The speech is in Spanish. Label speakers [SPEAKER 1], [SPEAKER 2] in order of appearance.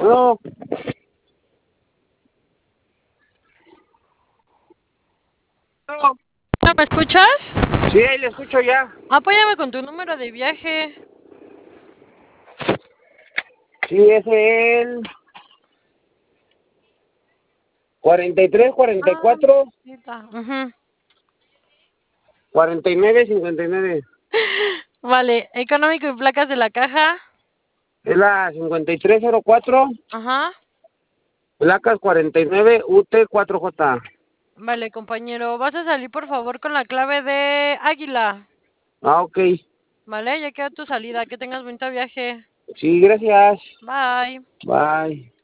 [SPEAKER 1] No, no.
[SPEAKER 2] ¿No me escuchas?
[SPEAKER 1] Sí, ahí le escucho ya.
[SPEAKER 2] Apóyame con tu número de viaje.
[SPEAKER 1] Sí, es el 43,
[SPEAKER 2] Ah,
[SPEAKER 1] 44,
[SPEAKER 2] cita. Ujú.
[SPEAKER 1] 49, 59.
[SPEAKER 2] Vale, económico y placas de la caja.
[SPEAKER 1] Es la 5304,
[SPEAKER 2] Ajá.
[SPEAKER 1] placas 49, UT4J.
[SPEAKER 2] Vale, compañero. Vas a salir por favor con la clave de Águila.
[SPEAKER 1] Ah, ok.
[SPEAKER 2] Vale, ya queda tu salida. Que tengas bonito viaje.
[SPEAKER 1] Sí, gracias.
[SPEAKER 2] Bye.
[SPEAKER 1] Bye.